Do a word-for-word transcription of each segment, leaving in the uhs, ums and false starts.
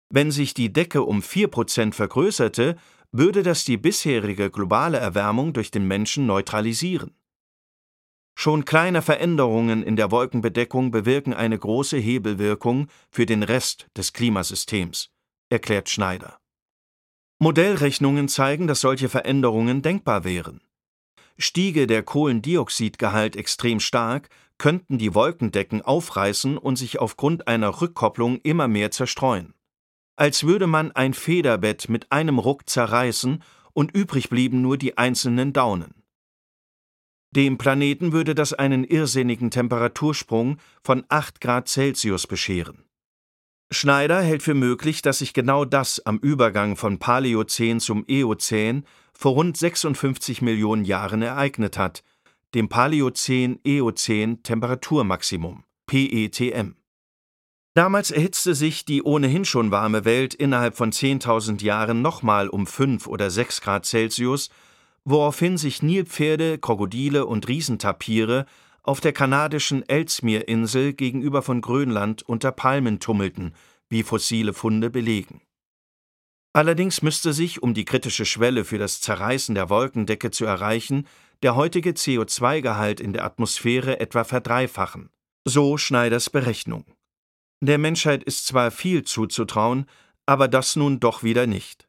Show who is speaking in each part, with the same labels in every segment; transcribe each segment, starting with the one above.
Speaker 1: Wenn sich die Decke um vier Prozent vergrößerte, würde das die bisherige globale Erwärmung durch den Menschen neutralisieren. Schon kleine Veränderungen in der Wolkenbedeckung bewirken eine große Hebelwirkung für den Rest des Klimasystems, erklärt Schneider. Modellrechnungen zeigen, dass solche Veränderungen denkbar wären. Stiege der Kohlendioxidgehalt extrem stark, könnten die Wolkendecken aufreißen und sich aufgrund einer Rückkopplung immer mehr zerstreuen. Als würde man ein Federbett mit einem Ruck zerreißen und übrig blieben nur die einzelnen Daunen. Dem Planeten würde das einen irrsinnigen Temperatursprung von acht Grad Celsius bescheren. Schneider hält für möglich, dass sich genau das am Übergang von Paläozän zum Eozän vor rund sechsundfünfzig Millionen Jahren ereignet hat, dem Paläozän-Eozän-Temperaturmaximum, P E T M. Damals erhitzte sich die ohnehin schon warme Welt innerhalb von zehntausend Jahren nochmal um fünf oder sechs Grad Celsius, woraufhin sich Nilpferde, Krokodile und Riesentapire auf der kanadischen Ellesmere-Insel gegenüber von Grönland unter Palmen tummelten, wie fossile Funde belegen. Allerdings müsste sich, um die kritische Schwelle für das Zerreißen der Wolkendecke zu erreichen, der heutige C O zwei Gehalt in der Atmosphäre etwa verdreifachen. So Schneiders Berechnung. Der Menschheit ist zwar viel zuzutrauen, aber das nun doch wieder nicht.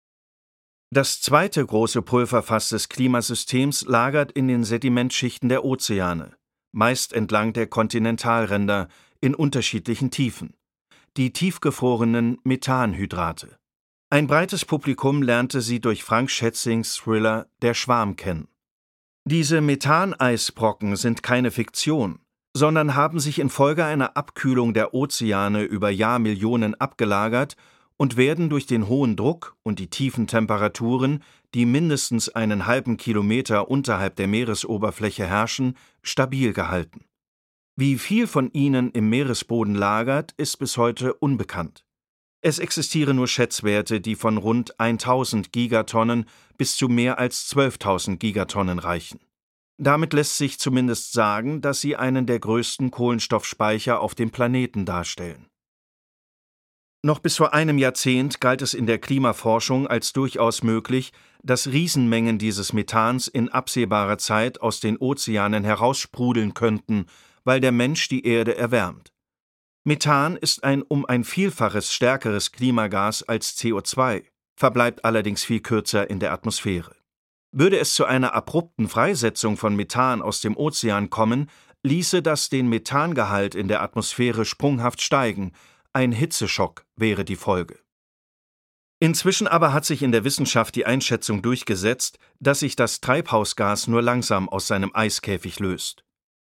Speaker 1: Das zweite große Pulverfass des Klimasystems lagert in den Sedimentschichten der Ozeane, meist entlang der Kontinentalränder, in unterschiedlichen Tiefen. Die tiefgefrorenen Methanhydrate. Ein breites Publikum lernte sie durch Frank Schätzings Thriller Der Schwarm kennen. Diese Methaneisbrocken sind keine Fiktion, sondern haben sich infolge einer Abkühlung der Ozeane über Jahrmillionen abgelagert und werden durch den hohen Druck und die tiefen Temperaturen, die mindestens einen halben Kilometer unterhalb der Meeresoberfläche herrschen, stabil gehalten. Wie viel von ihnen im Meeresboden lagert, ist bis heute unbekannt. Es existieren nur Schätzwerte, die von rund tausend Gigatonnen bis zu mehr als zwölftausend Gigatonnen reichen. Damit lässt sich zumindest sagen, dass sie einen der größten Kohlenstoffspeicher auf dem Planeten darstellen. Noch bis vor einem Jahrzehnt galt es in der Klimaforschung als durchaus möglich, dass Riesenmengen dieses Methans in absehbarer Zeit aus den Ozeanen heraussprudeln könnten, weil der Mensch die Erde erwärmt. Methan ist ein um ein Vielfaches stärkeres Klimagas als C O zwei, verbleibt allerdings viel kürzer in der Atmosphäre. Würde es zu einer abrupten Freisetzung von Methan aus dem Ozean kommen, ließe das den Methangehalt in der Atmosphäre sprunghaft steigen. Ein Hitzeschock wäre die Folge. Inzwischen aber hat sich in der Wissenschaft die Einschätzung durchgesetzt, dass sich das Treibhausgas nur langsam aus seinem Eiskäfig löst.